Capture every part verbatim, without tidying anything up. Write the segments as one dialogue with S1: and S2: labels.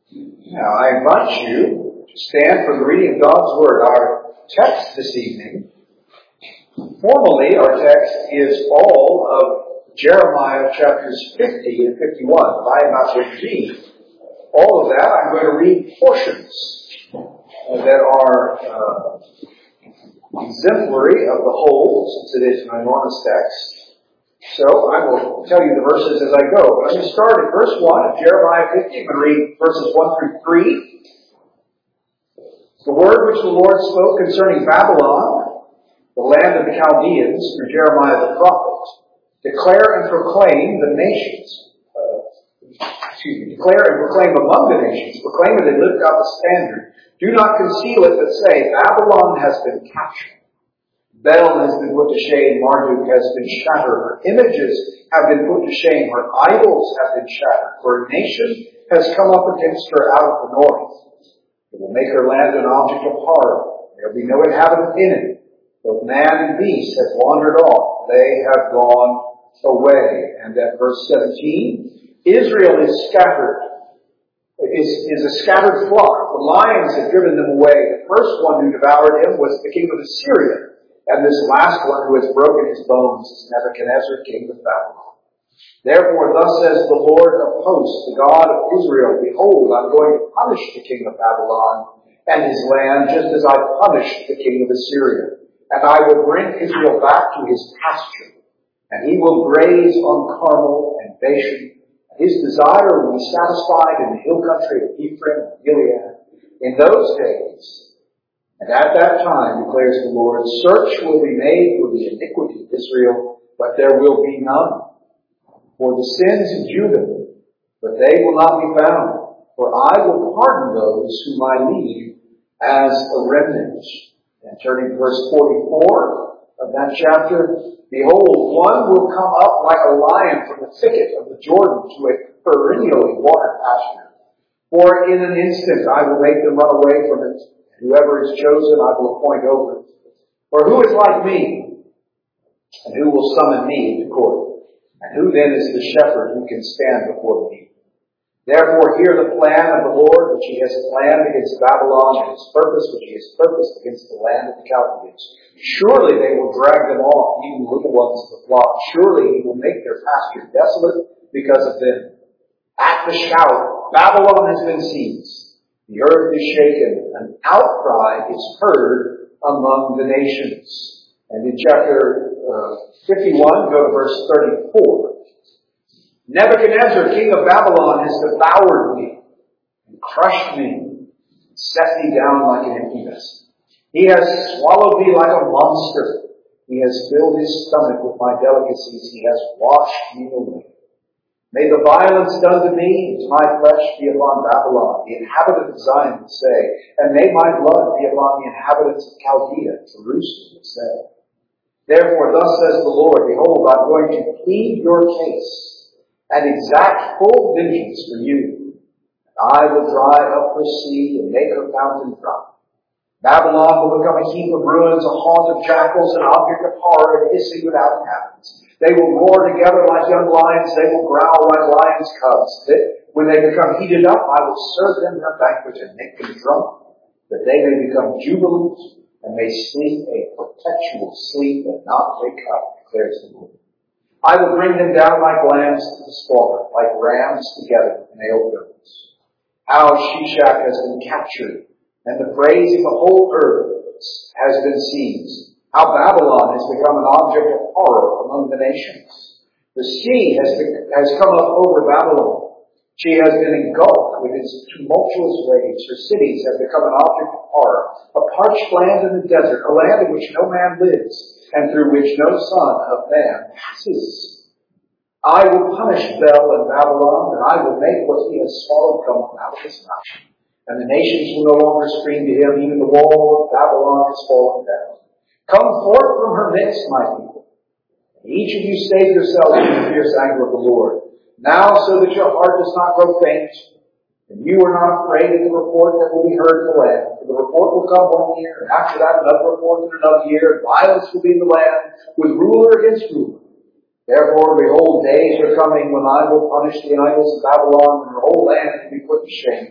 S1: Now, I invite you to stand for the reading of God's Word. Our text this evening, formally, our text is all of Jeremiah chapters fifty and fifty-one. But I am not going to read all of that. I'm going to read portions that are uh, exemplary of the whole, since it is an enormous text. So I will tell you the verses as I go. But I'm going to start at verse one of Jeremiah fifty. I'm going to read verses one through three. The word which the Lord spoke concerning Babylon, the land of the Chaldeans, through Jeremiah the prophet. Declare and proclaim the nations. Uh, excuse me. Declare and proclaim among the nations. Proclaim it and lift out the standard. Do not conceal it, but say, Babylon has been captured. Bel has been put to shame. Marduk has been shattered. Her images have been put to shame. Her idols have been shattered. For a nation has come up against her out of the north. It will make her land an object of horror. There will be no inhabitant in it. Both man and beast have wandered off. They have gone away. And at verse seventeen, Israel is scattered. Is, is a scattered flock. The lions have driven them away. The first one who devoured him was the king of Assyria. And this last one who has broken his bones is Nebuchadnezzar, king of Babylon. Therefore, thus says the Lord of hosts, the God of Israel, Behold, I'm going to punish the king of Babylon and his land, just as I punished the king of Assyria. And I will bring Israel back to his pasture, and he will graze on Carmel and Bashan. His desire will be satisfied in the hill country of Ephraim and Gilead. In those days, and at that time, declares the Lord, search will be made for the iniquity of Israel, but there will be none. For the sins of Judah, but they will not be found. For I will pardon those whom I leave as a remnant. And turning to verse forty-four of that chapter, Behold, one will come up like a lion from the thicket of the Jordan to a perennially watered pasture. For in an instant I will make them run away from it. Whoever is chosen, I will appoint over it. For who is like me? And who will summon me into court? And who then is the shepherd who can stand before me? Therefore hear the plan of the Lord, which he has planned against Babylon, and his purpose, which he has purposed against the land of the Chaldeans. Surely they will drag them off, even the little ones of the flock. Surely he will make their pasture desolate because of them. At the shout, Babylon has been seized. The earth is shaken. An outcry is heard among the nations. And in chapter uh, fifty-one, go to verse thirty-four. Nebuchadnezzar, king of Babylon, has devoured me and crushed me, and set me down like an empty vessel. He has swallowed me like a monster. He has filled his stomach with my delicacies. He has washed me away. May the violence done to me to my flesh be upon Babylon, the inhabitant of Zion would say, and may my blood be upon the inhabitants of Chaldea, Jerusalem would say. Therefore thus says the Lord, Behold, I'm going to plead your case and exact full vengeance for you. And I will dry up her sea and make her fountain dry. Babylon will become a heap of ruins, a haunt of jackals, an object of horror, and hissing without inhabitants. They will roar together like young lions. They will growl like lions' cubs. That when they become heated up, I will serve them their banquet and make them drunk, that they may become jubilant and may sleep a perpetual sleep and not wake up, declares the Lord. I will bring them down like lambs to the slaughter, like rams together with male goats. How Shishak has been captured, and the praise of the whole earth has been seized. How Babylon has become an object of horror among the nations. The sea has, been, has come up over Babylon. She has been engulfed with its tumultuous waves. Her cities have become an object of horror. A parched land in the desert, a land in which no man lives, and through which no son of man passes. I will punish Bel and Babylon, and I will make what he has swallowed come out of his mouth. And the nations will no longer scream to him, even the wall of Babylon has fallen down. Come forth from her midst, my people. And each of you save yourselves from the fierce anger of the Lord. Now, so that your heart does not grow faint, and you are not afraid of the report that will be heard in the land. For the report will come one year, and after that another report in another year, and violence will be in the land, with ruler against ruler. Therefore, behold, days are coming when I will punish the idols of Babylon, and her whole land will be put to shame.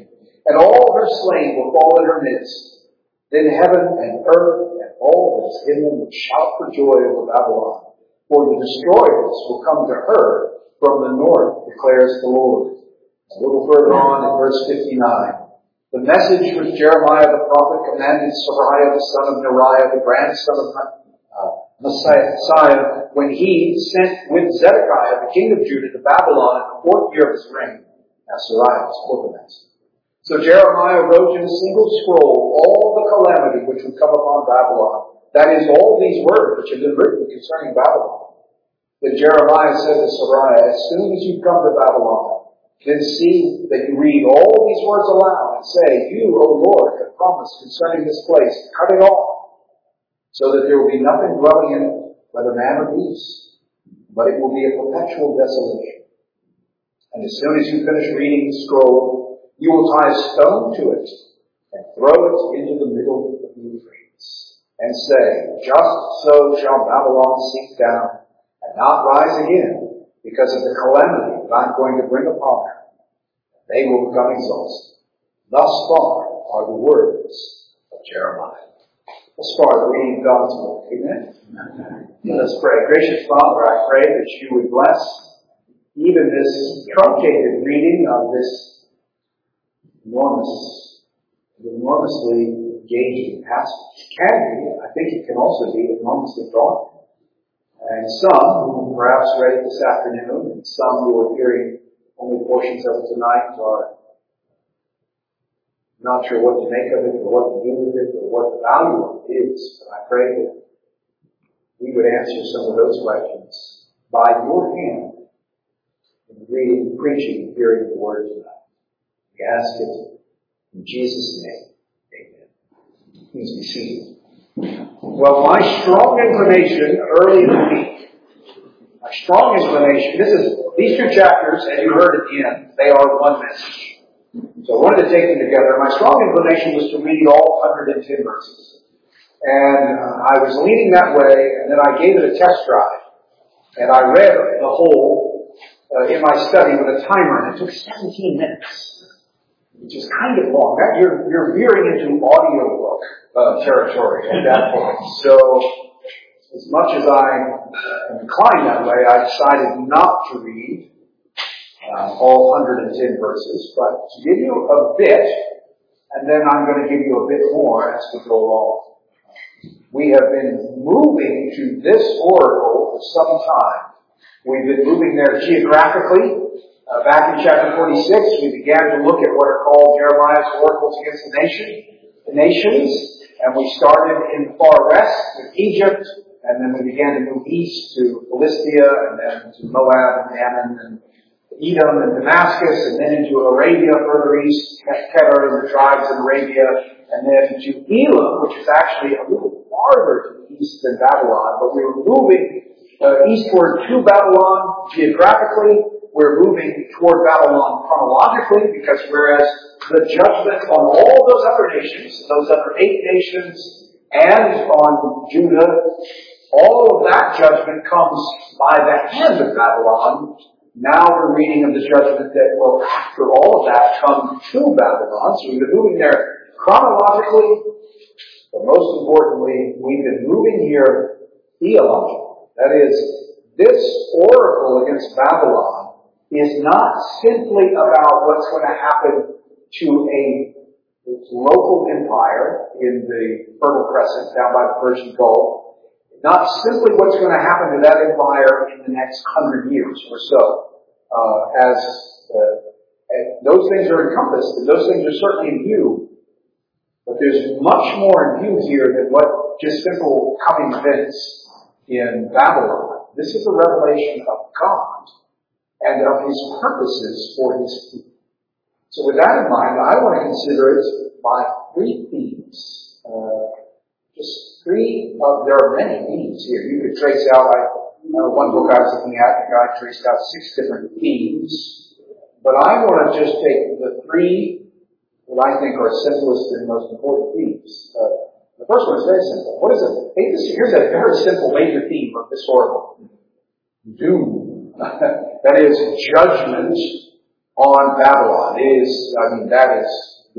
S1: and all her slain will fall in her midst. Then heaven and earth and all that is in them will shout for joy over Babylon, for the destroyers will come to her from the north, declares the Lord. A little further on in verse fifty-nine, the message which Jeremiah the prophet commanded Seraiah the son of Neriah, the grandson of uh, Messiah, when he sent with Zedekiah, the king of Judah, to Babylon in the fourth year of his reign. Now Seraiah was quartermaster. So Jeremiah wrote in a single scroll all the calamity which would come upon Babylon. That is, all these words which have been written concerning Babylon. Then Jeremiah said to Seraiah, as soon as you come to Babylon, then see that you read all these words aloud and say, you, O Lord, have promised concerning this place, cut it off, so that there will be nothing dwelling in it, whether man or beast, but it will be a perpetual desolation. And as soon as you finish reading the scroll, you will tie a stone to it and throw it into the middle of the Euphrates, and say, just so shall Babylon sink down and not rise again, because of the calamity that I'm going to bring upon her. They will become exhausted. Thus far are the words of Jeremiah. Thus far the reading of God's word. Amen? Amen. Let us pray. Gracious Father, I pray that you would bless even this truncated reading of this enormous, enormously engaging passage. It can be, I think it can also be enormously daunting. And some who perhaps read it this afternoon, and some who are hearing only portions of it tonight, are not sure what to make of it, or what to do with it, or what the value of it is. But I pray that we would answer some of those questions by your hand in reading, preaching, and hearing the word tonight. We ask it in Jesus' name. Amen. Please be seated. Well, my strong inclination early in the week, my strong inclination, this is, these two chapters, as you heard at the end, they are one message. So I wanted to take them together. My strong inclination was to read all one hundred ten verses. And uh, I was leaning that way, and then I gave it a test drive. And I read the whole uh, in my study with a timer, and it took seventeen minutes. Which is kind of long. That, you're, you're veering into audiobook uh, territory at that point. So, as much as I am inclined that way, I decided not to read uh, all one hundred ten verses, but to give you a bit, and then I'm going to give you a bit more as we go along. We have been moving to this oracle for some time. We've been moving there geographically. Uh, back in chapter forty-six, we began to look at what are called Jeremiah's oracles against the nation, the nations, and we started in the far west with Egypt, and then we began to move east to Philistia, and then to Moab and Ammon and Edom and Damascus, and then into Arabia further east, Kedar and the tribes in Arabia, and then to Elam, which is actually a little farther to the east than Babylon, but we were moving uh, eastward to Babylon geographically. We're moving toward Babylon chronologically, because whereas the judgment on all those other nations, those other eight nations, and on Judah, all of that judgment comes by the hand of Babylon. Now we're reading of the judgment that will, after all of that, come to Babylon. So we've been moving there chronologically, but most importantly, we've been moving here theologically. That is, this oracle against Babylon is not simply about what's going to happen to a local empire in the Fertile Crescent down by the Persian Gulf. Not simply what's going to happen to that empire in the next hundred years or so. Uh, as, uh, as those things are encompassed, and those things are certainly in view. But there's much more in view here than what just simple coming events in Babylon. This is a revelation of God and of His purposes for His people. So with that in mind, I want to consider it by three themes. Uh, just three, uh, there are many themes here. You could trace out, I, uh, one book I was looking at, the guy traced out six different themes. But I want to just take the three that I think are simplest and most important themes. Uh, the first one is very simple. What is it? Hey, this, here's a very simple major theme of this oracle. Doom. That is judgment on Babylon. It is, I mean, that is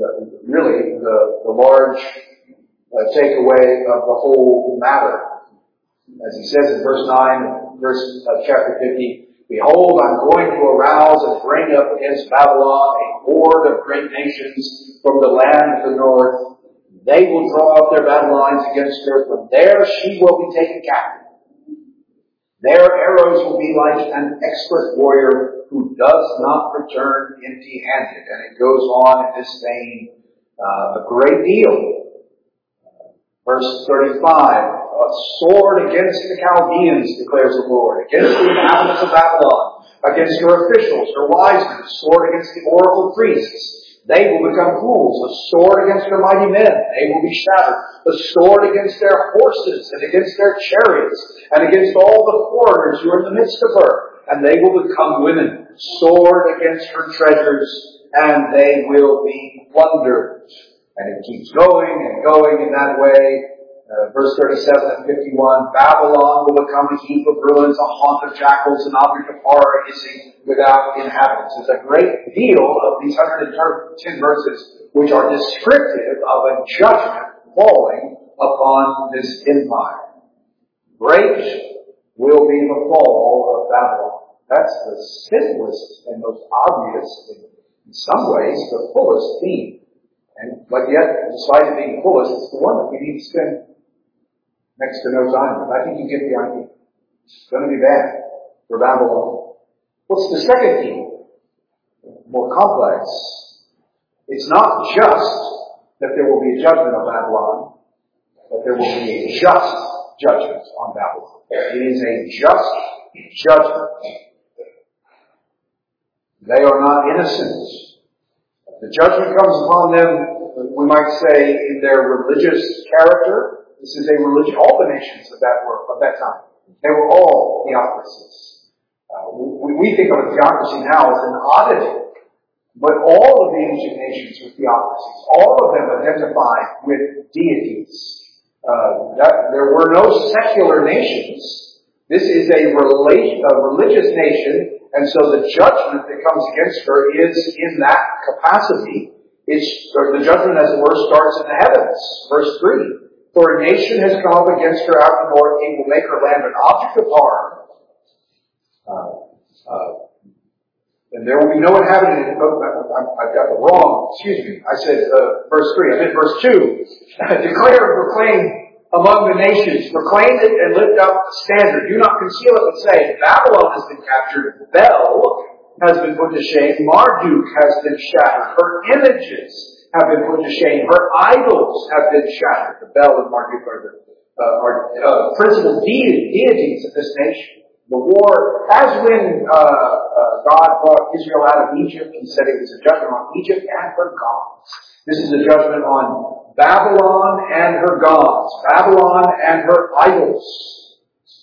S1: the, really the, the large uh, takeaway of the whole matter. As he says in verse nine, verse uh, chapter fifty, "Behold, I'm going to arouse and bring up against Babylon a horde of great nations from the land of the north. They will draw up their battle lines against her. From there she will be taken captive. Their arrows will be like an expert warrior who does not return empty-handed." And it goes on in this vein uh, a great deal. Verse thirty-five, "A sword against the Chaldeans, declares the Lord, against the inhabitants of Babylon, against her officials, her wise men, a sword against the oracle priests. They will become fools. A sword against her mighty men. They will be shattered. A sword against their horses and against their chariots and against all the foreigners who are in the midst of her. And they will become women. Sword against her treasures, and they will be plundered." And it keeps going and going in that way. Uh, verse thirty-seven and fifty-one, "Babylon will become a heap of ruins, a haunt of jackals, an object of horror, hissing without inhabitants." There's a great deal of these one hundred ten verses which are descriptive of a judgment falling upon this empire. Great will be the fall of Babylon. That's the simplest and most obvious, in some ways, the fullest theme. And, but yet, despite it being fullest, it's the one that we need to spend next to no time. I think you get the idea. It's going to be bad for Babylon. What's the second theme? More complex. It's not just that there will be a judgment on Babylon, but there will be a just judgment on Babylon. It is a just judgment. They are not innocent. The judgment comes upon them, we might say, in their religious character. This is a religion. All the nations of that were of that time, they were all theocracies. Uh, we, we think of a theocracy now as an oddity, but all of the ancient nations were theocracies. All of them identified with deities. Uh, that, there were no secular nations. This is a, rela- a religious nation, and so the judgment that comes against her is in that capacity. It's, or the judgment, as it were, starts in the heavens. Verse three. "For a nation has come up against her out of the north, he will make her land an object of horror. Uh, uh, and there will be no inhabitant." Oh, I've got it wrong. Excuse me. I said uh, verse three. I meant verse two. "Declare and proclaim among the nations. Proclaim it and lift up the standard. Do not conceal it, but say, Babylon has been captured. Bel has been put to shame. Marduk has been shattered. Her images have been put to shame. Her idols have been shattered." The Bel and Marduk are the uh, are, uh, principal de- deities of this nation. The war, as when uh, uh, God brought Israel out of Egypt, He said it was a judgment on Egypt and her gods. This is a judgment on Babylon and her gods, Babylon and her idols.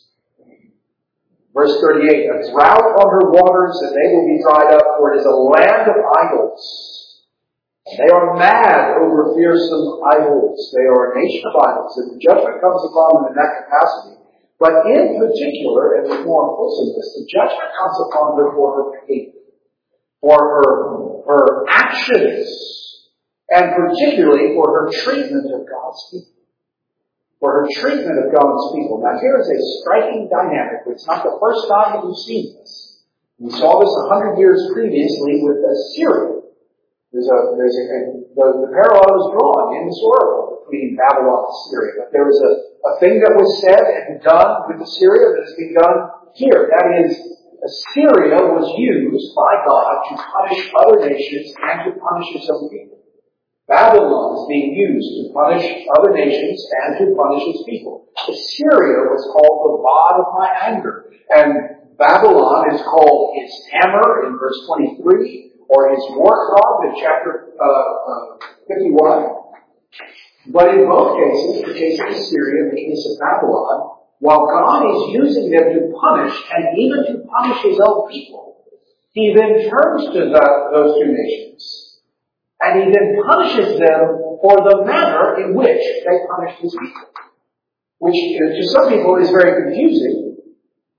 S1: Verse thirty-eight, "A drought on her waters, and they will be dried up, for it is a land of idols. They are mad over fearsome idols." They are a nation of idols, and the judgment comes upon them in that capacity. But in particular, and with more fulsomeness, the judgment comes upon her for her behavior, for her, her actions, and particularly for her treatment of God's people. For her treatment of God's people. Now here is a striking dynamic. It's not the first time that we've seen this. We saw this a hundred years previously with Assyria. There's a, there's a, the, the parallel is drawn in this oracle between Babylon and Syria. But there is a, a thing that was said and done with Assyria that has been done here. That is, Assyria was used by God to punish other nations and to punish His own people. Babylon is being used to punish other nations and to punish His people. Assyria was called the rod of my anger. And Babylon is called His hammer in verse twenty-three. Or his war club in chapter uh, uh, fifty-one. But in both cases, the case of Assyria and the case of Babylon, while God is using them to punish, and even to punish His own people, He then turns to the, those two nations, and He then punishes them for the manner in which they punished His people. Which, to some people, is very confusing.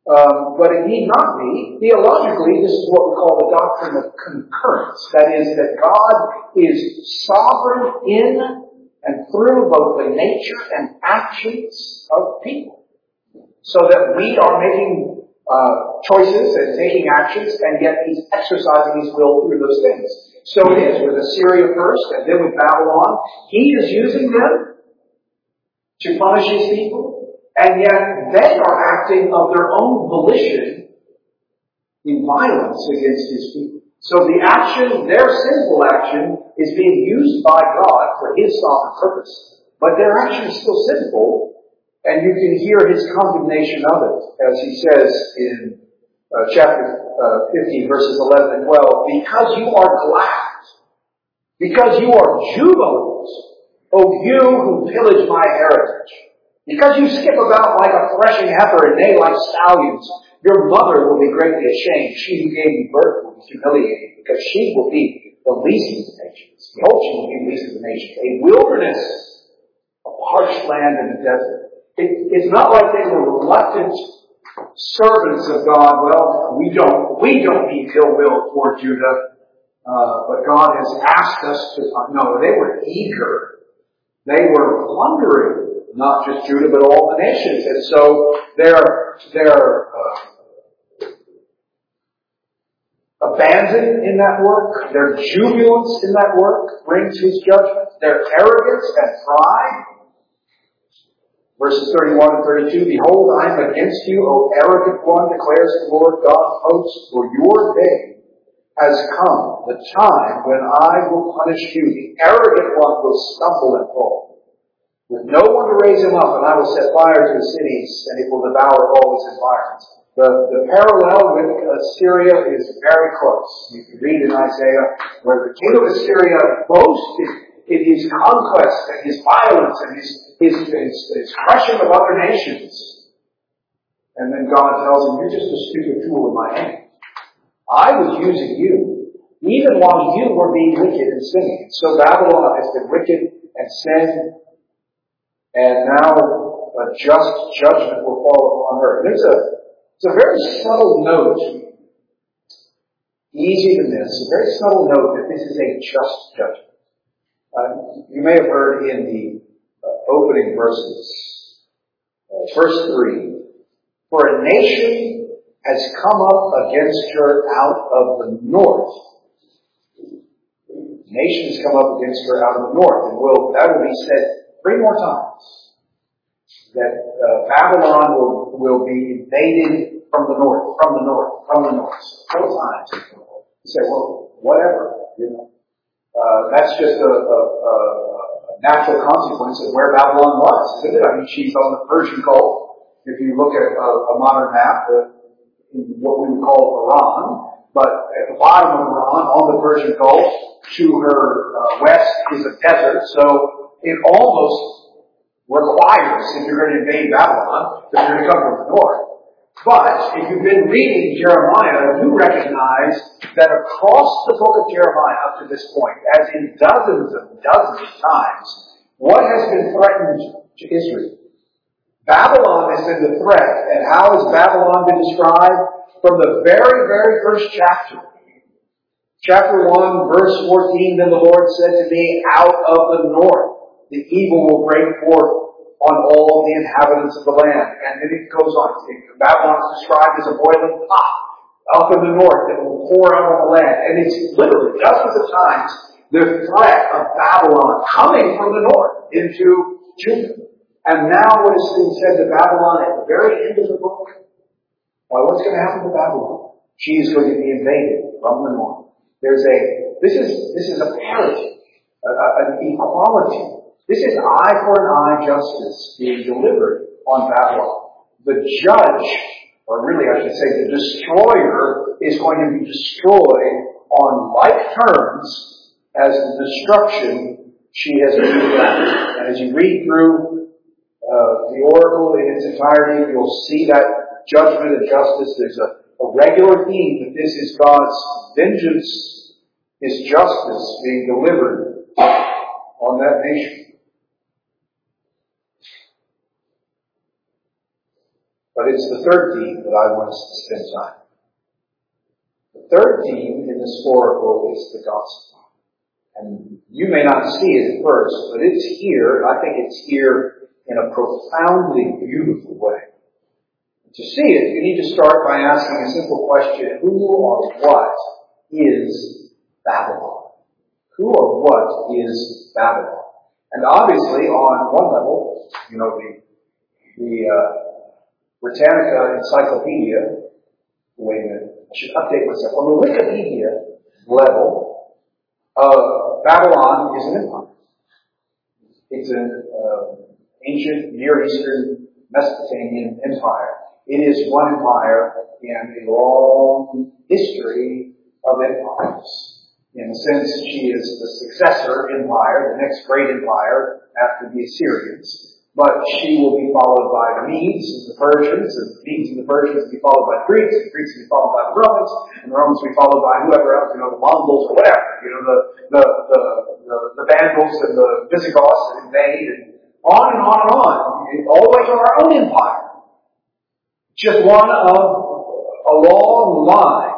S1: Um, but it need not be. Theologically, this is what we call the doctrine of concurrence. That is, that God is sovereign in and through both the nature and actions of people. So that we are making uh, choices and taking actions, and yet He's exercising His will through those things. So it is with Assyria first, and then with Babylon. He is using them to punish His people, and yet they are acting of their own volition in violence against His people. So the action, their sinful action, is being used by God for His sovereign purpose. But their action is still sinful, and you can hear His condemnation of it, as He says in uh, chapter uh, fifteen, verses eleven and twelve, because you are glad, because you are jubilant, O you who pillage my heritage, because you skip about like a threshing heifer and neigh like stallions, your mother will be greatly ashamed. She who gave you birth will be humiliated, because she will be the least of the nations. Behold, she will be the least of the nations. A wilderness, a parched land in the desert. It, it's not like they were reluctant servants of God. Well, we don't, we don't need ill will toward Judah, uh, but God has asked us to. No, they were eager. They were plundering not just Judah, but all the nations. And so their their uh, abandon in that work, their jubilance in that work brings His judgment. Their arrogance and pride. Verses thirty-one and thirty-two, behold, I am against you, O arrogant one, declares the Lord God of hosts, for your day has come, the time when I will punish you. The arrogant one will stumble and fall, with no one to raise him up, and I will set fire to the cities, and it will devour all its environs. The, the parallel with Assyria is very close. You can read in Isaiah where the king of Assyria boasted in his conquest and his violence and his, his, his, his crushing of other nations. And then God tells him, you're just a stupid tool in my hand. I was using you, even while you were being wicked and sinning. So Babylon has been wicked and sinned, and now a just judgment will fall upon her. There's a, it's a very subtle note, easy to miss, a very subtle note that this is a just judgment. Uh, you may have heard in the uh, opening verses, uh, verse three, for a nation has come up against her out of the north. A nation has come up against her out of the north. And will, that will be said three more times. That uh, Babylon will, will be invaded from the north, from the north, from the north. Four times. You say, well, whatever, you know. Uh, that's just a, a, a natural consequence of where Babylon was, isn't it? I mean, she's on the Persian Gulf. If you look at a, a modern map, uh, in what we would call Iran, but at the bottom of Iran, on the Persian Gulf, to her uh, west is a desert. So it almost requires, if you're going to invade Babylon, that you're going to come from the north. But if you've been reading Jeremiah, you recognize that across the book of Jeremiah up to this point, as in dozens and dozens of times, what has been threatened to Israel? Babylon has been the threat. And how has Babylon been described? From the very, very first chapter. Chapter one, verse fourteen, then the Lord said to me, out of the north, the evil will break forth on all the inhabitants of the land. And then it goes on. Babylon is described as a boiling pot up in the north that will pour out on the land. And it's literally dozens of times the threat of Babylon coming from the north into Judah. And now what is being said to Babylon at the very end of the book? Well, what's going to happen to Babylon? She is going to be invaded from the north. There's a, this is, this is a parity, a, a, an equality. This is eye for an eye justice being delivered on Babylon. The judge, or really I should say the destroyer, is going to be destroyed on like terms as the destruction she has been left. And as you read through uh, the oracle in its entirety, you'll see that judgment and justice. There's a, a regular theme that this is God's vengeance, His justice being delivered on that nation. But it's the third theme that I want us to spend time. The third theme in this oracle is the gospel. And you may not see it at first, but it's here. I think it's here in a profoundly beautiful way. To see it, you need to start by asking a simple question: who or what is Babylon? Who or what is Babylon? And obviously, on one level, you know, the, the uh, Britannica Encyclopedia, wait a minute, I should update myself. On the Wikipedia level, uh, Babylon is an empire. It's an uh, ancient Near Eastern Mesopotamian empire. It is one empire in a long history of empires. In a sense, she is the successor empire, the next great empire after the Assyrians. But she will be followed by the Medes and the Persians, and the Medes and the Persians will be followed by the Greeks, and the Greeks will be followed by the Romans, and the Romans will be followed by whoever else, you know, the Mongols or whatever, you know, the the the the, the Vandals and the Visigoths that invade, and on and on and on, all the way to our own empire. Just one of a long line.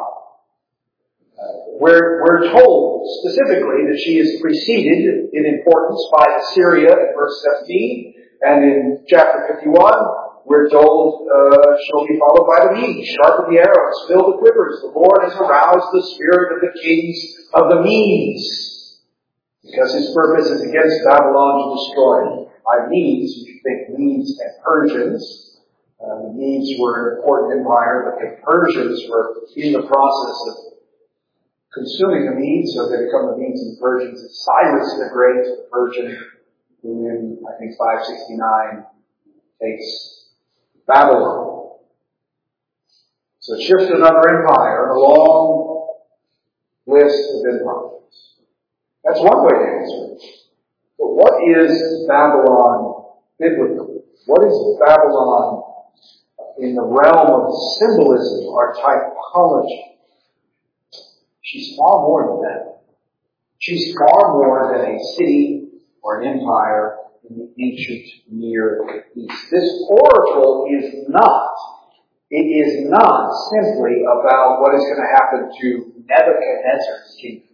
S1: We're, we're told specifically that she is preceded in importance by Assyria in verse seventeen, and in chapter fifty-one, we're told uh, she'll be followed by the Medes. Sharpen the arrows, fill the quivers. The Lord has aroused the spirit of the kings of the Medes, because his purpose is against Babylon to destroy. By Medes, you should think Medes and Persians. Uh, the Medes were an important empire, but the Persians were in the process of consuming the Medes, so they become the Medes and Persians. It's Cyrus the Great, the Persian, who in, I think, five sixty-nine takes Babylon. So it shifts to another empire, a long list of empires. That's one way to answer it. But what is Babylon biblically? What is Babylon in the realm of symbolism or typology? She's far more than that. She's far more than a city or an empire in the ancient Near East. This oracle is not, it is not simply about what is going to happen to Nebuchadnezzar's kingdom.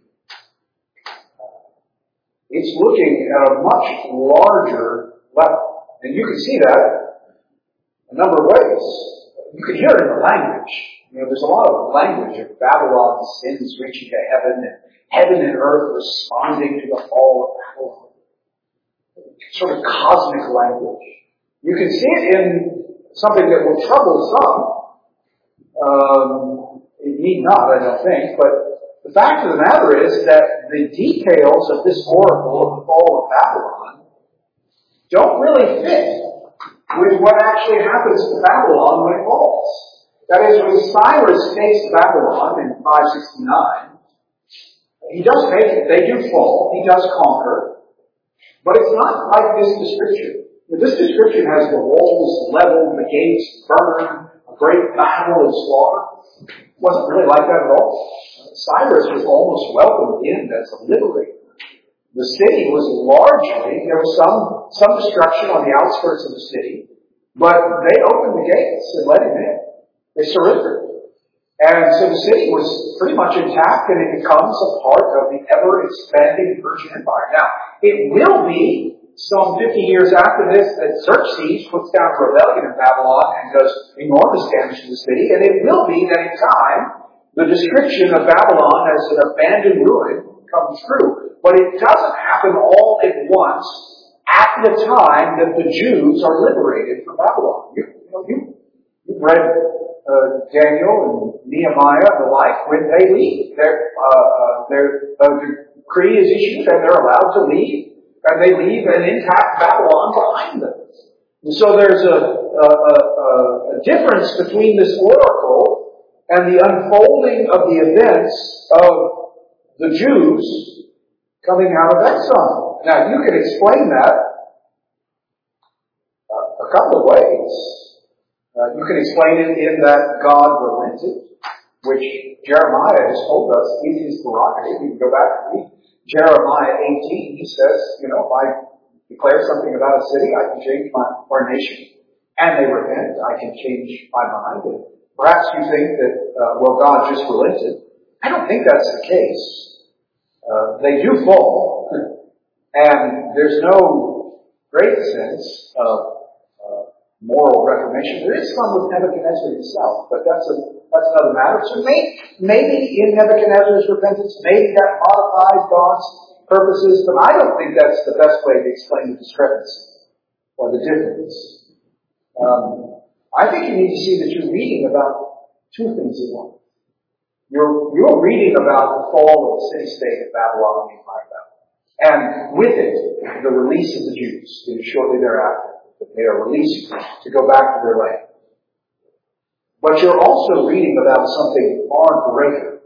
S1: It's looking at a much larger level. And you can see that a number of ways. You can hear it in the language. You know, there's a lot of language of Babylon's sins reaching to heaven, and heaven and earth responding to the fall of Babylon. Sort of cosmic language. You can see it in something that will trouble some. Um, it need not, I don't think, but the fact of the matter is that the details of this oracle of the fall of Babylon don't really fit with what actually happens to Babylon when it falls. That is, when Cyrus takes Babylon in five sixty-nine, he does make it. They do fall. He does conquer. But it's not like this description. This description has the walls leveled, the gates burned, a great battle and slaughter. It wasn't really like that at all. Cyrus was almost welcomed in as a liberator. The city was largely, there was some, some destruction on the outskirts of the city, but they opened the gates and let him in. They surrendered. And so the city was pretty much intact, and it becomes a part of the ever-expanding Persian Empire. Now, it will be some fifty years after this that Xerxes puts down a rebellion in Babylon and does enormous damage to the city, and it will be that in time, the description of Babylon as an abandoned ruin comes true. But it doesn't happen all at once at the time that the Jews are liberated from Babylon. You, you know, you, you've read uh, Daniel and Nehemiah and the like. When they leave, their, uh, uh, their uh, decree is issued and they're allowed to leave. And they leave an intact Babylon behind them. And so there's a, a, a, a difference between this oracle and the unfolding of the events of the Jews coming out of exile. Now, you can explain that uh, a couple of ways. Uh, you can explain it in that God relented, which Jeremiah has told us is his prerogative. You can go back and read Jeremiah eighteen. He says, you know, if I declare something about a city, I can change my ordination and they repent, I can change my mind. And perhaps you think that, uh, well, God just relented. I don't think that's the case. Uh, they do fall, and there's no great sense of uh, moral reformation. There is some with Nebuchadnezzar himself, but that's a that's another matter. So maybe, maybe in Nebuchadnezzar's repentance, maybe that modifies God's purposes, but I don't think that's the best way to explain the discrepancy or the difference. Um, I think you need to see that you're reading about two things at once. You're, you're reading about the fall of the city-state of Babylon and Empire Babylon. And with it, the release of the Jews shortly thereafter, that they are released to go back to their land. But you're also reading about something far greater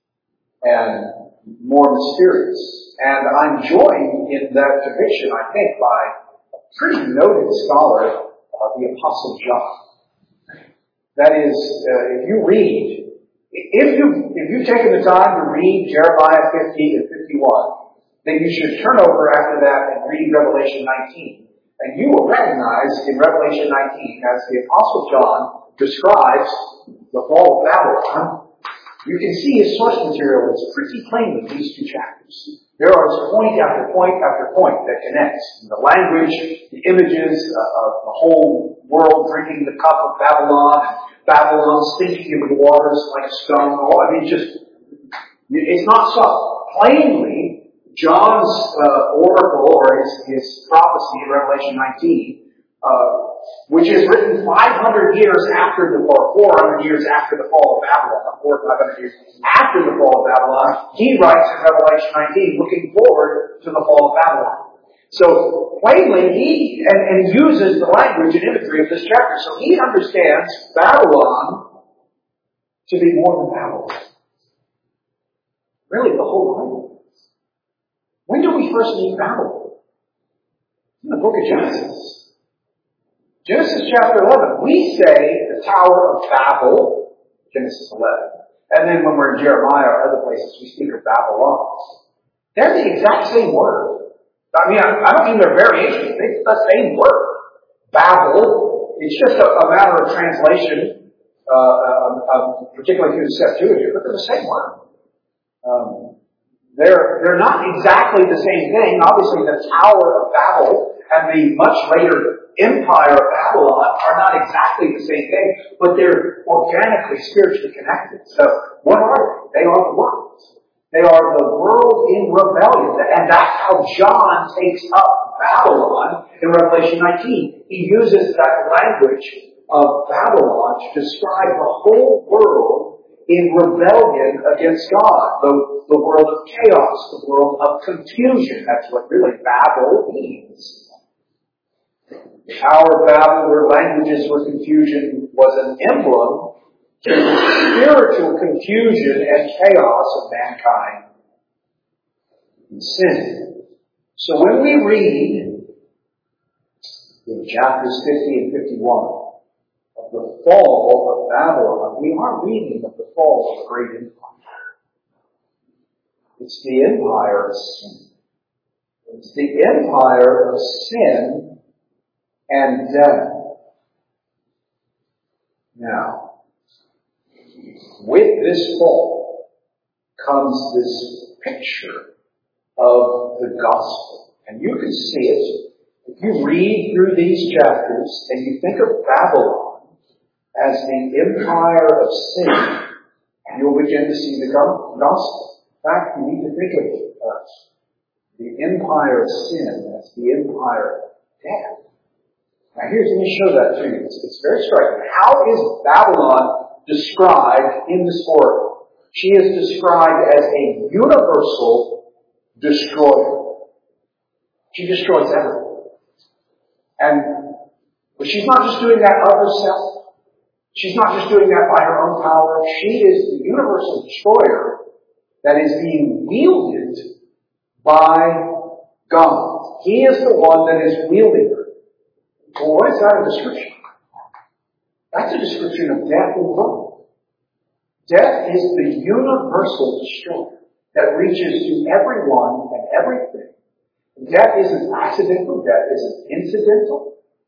S1: and more mysterious. And I'm joined in that conviction, I think, by a pretty noted scholar, uh, the Apostle John. That is, uh, if you read, if you if you've taken the time to read Jeremiah fifty and fifty-one, then you should turn over after that and read Revelation nineteen. And you will recognize in Revelation nineteen, as the Apostle John describes the fall of Babylon, you can see his source material is pretty plain with these two chapters. There are point after point after point that connects. The language, the images uh, of the whole world drinking the cup of Babylon, and Babylon sinking into the waters like a stone. Oh, I mean, just, it's not so. Plainly, John's uh, oracle, or his, his prophecy in Revelation nineteen, uh, which is written five hundred years after the, or four hundred years after the fall of Babylon, four or five hundred years after the fall of Babylon, he writes in Revelation nineteen, looking forward to the fall of Babylon. So, plainly, he, and, and uses the language and imagery of this chapter, so he understands Babylon to be more than Babylon. Really, the whole Bible. When do we first meet Babylon? In the book of Genesis. Genesis chapter eleven, we say the Tower of Babel, Genesis eleven. And then when we're in Jeremiah or other places, we speak of Babylon. They're the exact same word. I mean, I, I don't mean they're variations. It's the same word. Babel. It's just a, a matter of translation, uh, uh, uh, particularly through the Septuagint, but they're the same word. Um, they're, they're not exactly the same thing. Obviously, the Tower of Babel and the much later Empire of Babylon are not exactly the same thing, but they're organically, spiritually connected. So, what are they? They are the world. They are the world in rebellion. And that's how John takes up Babylon in Revelation nineteen. He uses that language of Babylon to describe the whole world in rebellion against God. The, the world of chaos, the world of confusion. That's what really Babel means. The Tower of Babel, where languages were confusion, was an emblem to the spiritual confusion and chaos of mankind and sin. So when we read in chapters fifty and fifty-one of the fall of Babylon, we are reading of the fall of a great empire. It's the empire of sin. It's the empire of sin and death. Now, with this fall comes this picture of the gospel. And you can see it if you read through these chapters and you think of Babylon as the empire of sin, you'll begin to see the gospel. In fact, you need to think of uh, the empire of sin as the empire of death. Now here's, let me show that to you. It's, it's very striking. How is Babylon described in this oracle? She is described as a universal destroyer. She destroys everything. And but she's not just doing that of herself. She's not just doing that by her own power. She is the universal destroyer that is being wielded by God. He is the one that is wielding her. Well, what is that a description? That's a description of death and woe. Death is the universal destroyer that reaches to everyone and everything. Death isn't accidental. Death isn't incidental.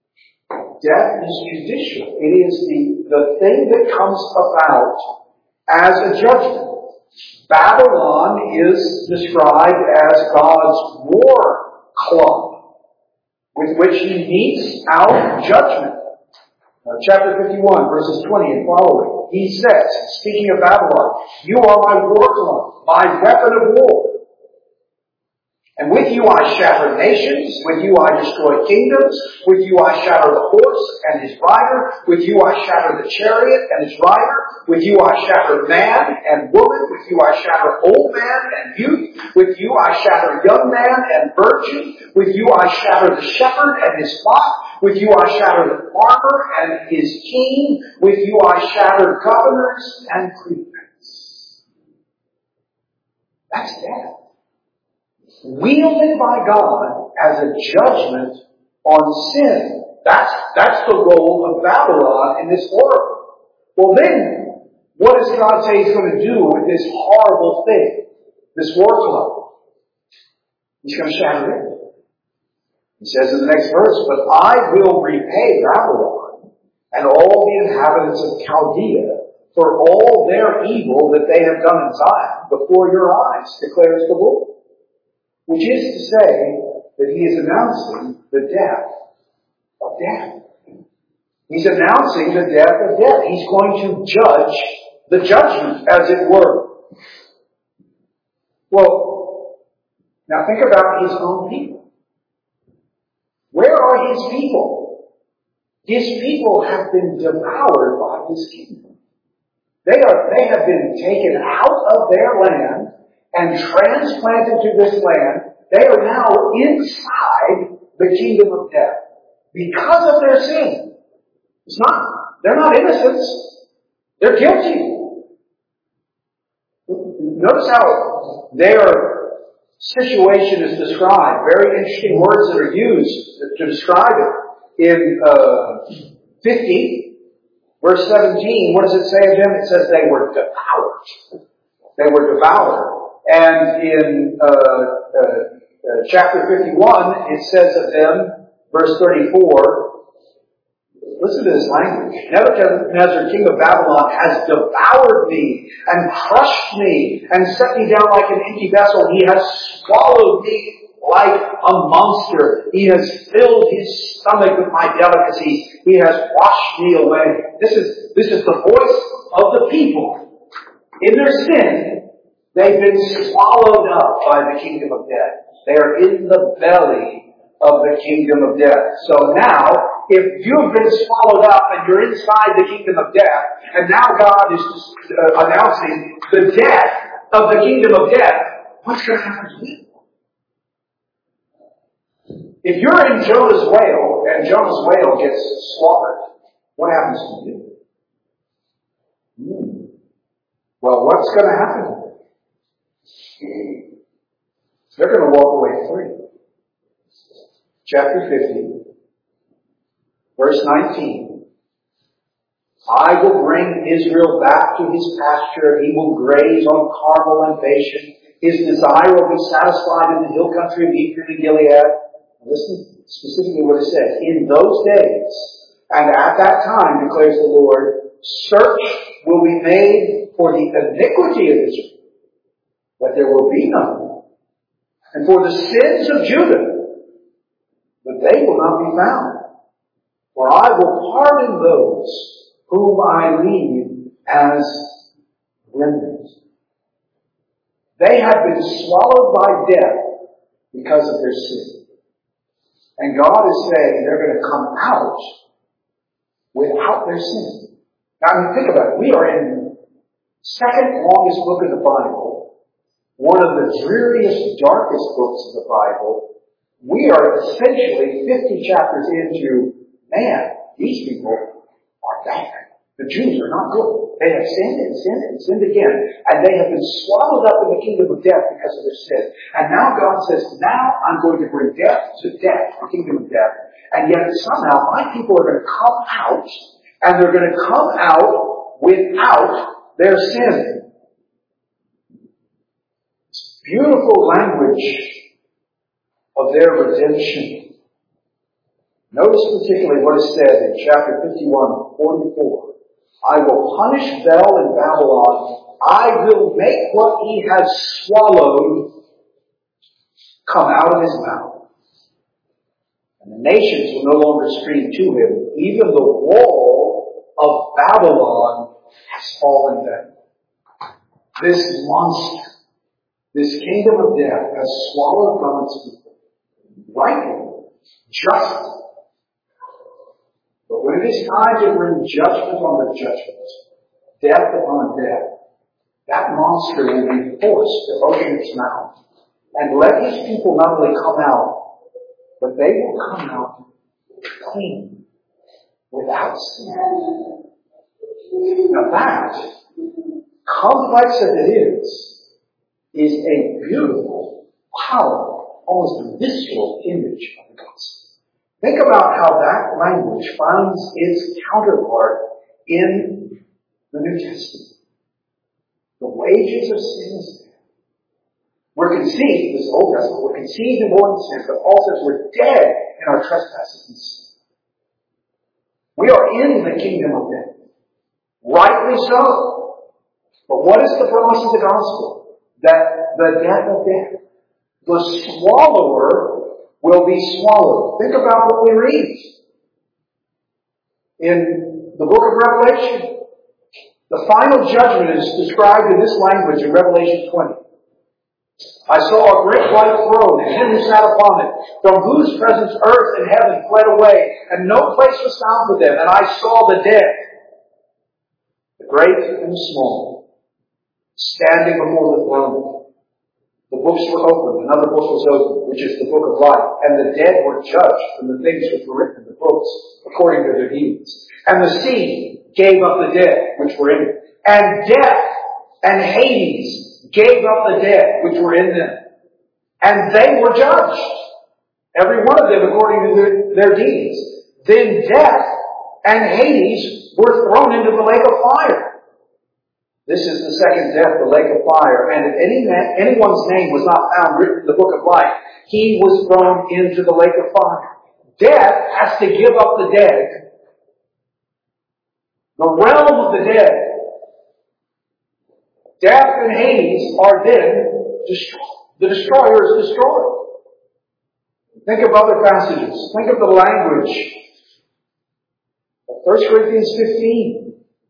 S1: Death is judicial. It is the, the thing that comes about as a judgment. Babylon is described as God's war club with which he metes out judgment. Uh, chapter fifty-one, verses twenty and following. He says, speaking of Babylon, "You are my war club, my weapon of war. And with you I shatter nations, with you I destroy kingdoms, with you I shatter the horse and his rider, with you I shatter the chariot and his rider, with you I shatter man and woman, with you I shatter old man and youth, with you I shatter young man and virgin, with you I shatter the shepherd and his flock, with you I shatter the farmer and his king, with you I shatter governors and prefects." That's death. Wielded by God as a judgment on sin. That's, that's the role of Babylon in this horror. Well then, what does God say He's going to do with this horrible thing? This war club? He's going to shatter it. He says in the next verse, "But I will repay Babylon and all the inhabitants of Chaldea for all their evil that they have done in Zion before your eyes, declares the Lord." Which is to say that he is announcing the death of death. He's announcing the death of death. He's going to judge the judgment, as it were. Well, now think about his own people. Where are his people? His people have been devoured by this kingdom. They are, they have been taken out of their land and transplanted to this land. They are now inside the kingdom of death because of their sin. It's not, they're not innocents. They're guilty. Notice how their situation is described. Very interesting words that are used to describe it. In uh, fifty, verse seventeen, what does it say of them? It says they were devoured. They were devoured. And in uh, uh, uh, chapter fifty-one, it says of them, verse thirty-four, listen to this language. "Nebuchadnezzar, king of Babylon, has devoured me and crushed me and set me down like an empty vessel. He has swallowed me like a monster. He has filled his stomach with my delicacies. He has washed me away." This is, this is the voice of the people. In their sin, they've been swallowed up by the kingdom of death. They are in the belly of the kingdom of death. So now, if you've been swallowed up and you're inside the kingdom of death, and now God is uh, announcing the death of the kingdom of death, what's going to happen to you? If you're in Jonah's whale and Jonah's whale gets slaughtered, what happens to you? Hmm. Well, what's going to happen to you? They're going to walk away free. Chapter fifty, verse nineteen. "I will bring Israel back to his pasture. He will graze on Carmel and Bashan. His desire will be satisfied in the hill country of Ephraim and Gilead." Listen specifically what it says. "In those days, and at that time, declares the Lord, search will be made for the iniquity of Israel, but there will be none. And for the sins of Judah, but they will not be found. For I will pardon those whom I leave as remnants." They have been swallowed by death because of their sin. And God is saying they're going to come out without their sin. Now, I mean, think about it. We are in the second longest book of the Bible, one of the dreariest, darkest books of the Bible. We are essentially fifty chapters into, man, these people are bad. The Jews are not good. They have sinned and sinned and sinned again. And they have been swallowed up in the kingdom of death because of their sin. And now God says, now I'm going to bring death to death, the kingdom of death. And yet somehow my people are going to come out, and they're going to come out without their sin. It's beautiful language of their redemption. Notice particularly what is said in chapter fifty-one, forty-four. I will punish Bel in Babylon. I will make what he has swallowed come out of his mouth. And the nations will no longer scream to him. Even the wall of Babylon has fallen down. This monster, this kingdom of death, has swallowed from its people. Rightly, justly. But when it is time to bring judgment on the judgment, death upon death, that monster will be forced to open its mouth and let his people not only come out, but they will come out clean, without sin. Now that, complex as it is, is a beautiful, powerful, almost visceral image of the gospel. Think about how that language finds its counterpart in the New Testament. The wages of sin is death. We're conceived, this is Old Testament, we're conceived and born in sin, but Paul says we're dead in our trespasses and sin. We are in the kingdom of death. Rightly so. But what is the promise of the gospel? That the death of death, the swallower, will be swallowed. Think about what we read in the book of Revelation. The final judgment is described in this language in Revelation twenty. I saw a great white throne, and him who sat upon it, from whose presence earth and heaven fled away, and no place was found for them. And I saw the dead, the great and the small, standing before the throne. The books were opened, another book was opened, which is the book of life. And the dead were judged from the things which were written in the books, according to their deeds. And the sea gave up the dead which were in it. And death and Hades gave up the dead which were in them. And they were judged, every one of them according to their, their deeds. Then death and Hades were thrown into the lake of fire. This is the second death, the lake of fire. And if any man, anyone's name was not found written in the book of life, he was thrown into the lake of fire. Death has to give up the dead. The realm of the dead. Death and Hades are then destroyed. The destroyer is destroyed. Think of other passages. Think of the language of First Corinthians fifteen.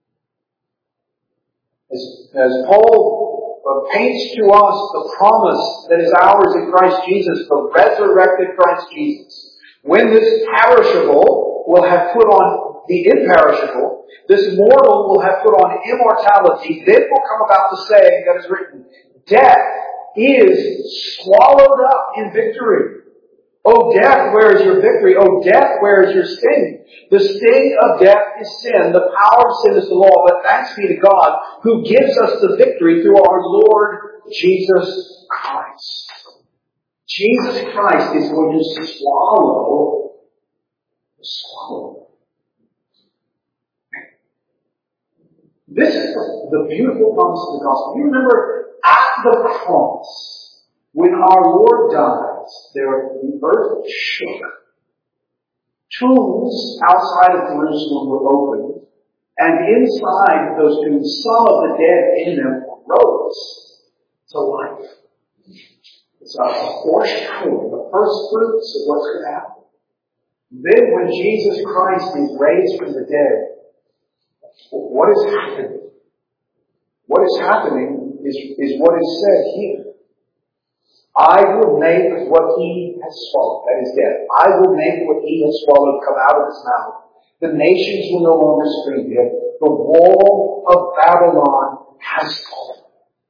S1: As, as Paul uh, paints to us the promise that is ours in Christ Jesus, the resurrected Christ Jesus. When this perishable will have put on the imperishable, this mortal will have put on immortality, then will come about the saying that is written, death is swallowed up in victory. O death, where is your victory? O death, where is your sting? The sting of death is sin. The power of sin is the law. But thanks be to God who gives us the victory through our Lord Jesus Christ. Jesus Christ is going to swallow the swallow. This is the beautiful promise of the gospel. You remember at the cross, when our Lord dies, there the earth shook. Tombs outside of Jerusalem were opened, and inside those tombs, some of the dead in them rose to life. It's a foreshadowing, the first fruits of what's going to happen. Then when Jesus Christ is raised from the dead, what is happening? What is happening is, is what is said here. I will make what he has swallowed, that is death. I will make what he has swallowed come out of his mouth. The nations will no longer scream to him. The wall of Babylon has fallen.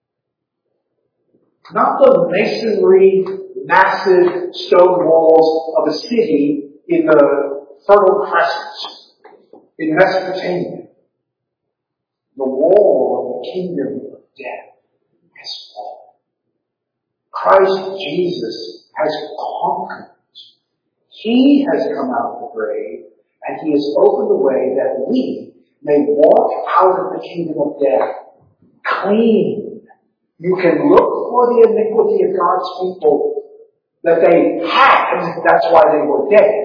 S1: Not the masonry, massive stone walls of a city in the Fertile Crescent in Mesopotamia. The wall of the kingdom of death has fallen. Christ Jesus has conquered. He has come out of the grave, and he has opened the way that we may walk out of the kingdom of death clean. You can look for the iniquity of God's people that they had, that's why they were dead.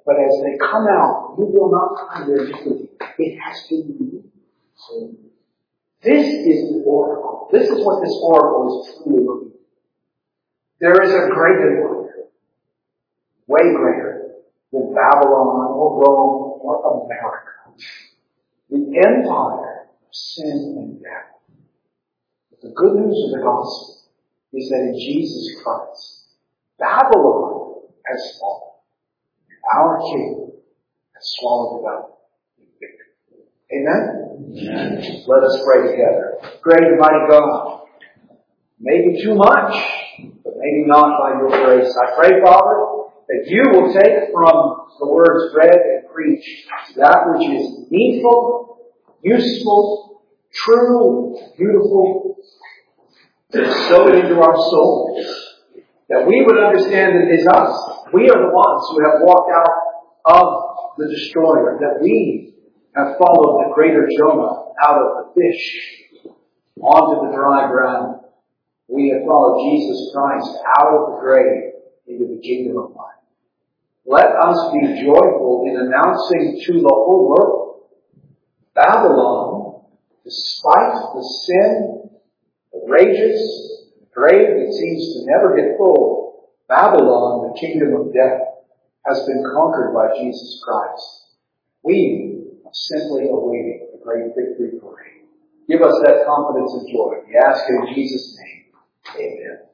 S1: But as they come out, you will not find their iniquity. It has been removed. This is the oracle. This is what this oracle is truly looking for. There is a greater one, way greater than Babylon or Rome or America. The empire of sin and death. But the good news of the gospel is that in Jesus Christ, Babylon has fallen. Our King has swallowed it up in victory. Amen? Amen? Let us pray together. Great and mighty God, maybe too much, but maybe not by your grace. I pray, Father, that you will take from the words read and preached that which is needful, useful, true, beautiful, and sow it into our souls. That we would understand that it is us. We are the ones who have walked out of the destroyer. That we have followed the greater Jonah out of the fish onto the dry ground. We have followed Jesus Christ out of the grave into the kingdom of life. Let us be joyful in announcing to the whole world, Babylon, despite the sin, the rages, the grave that seems to never get full, Babylon, the kingdom of death, has been conquered by Jesus Christ. We are simply awaiting the great victory parade. Give us that confidence and joy. We ask in Jesus' name. Amen.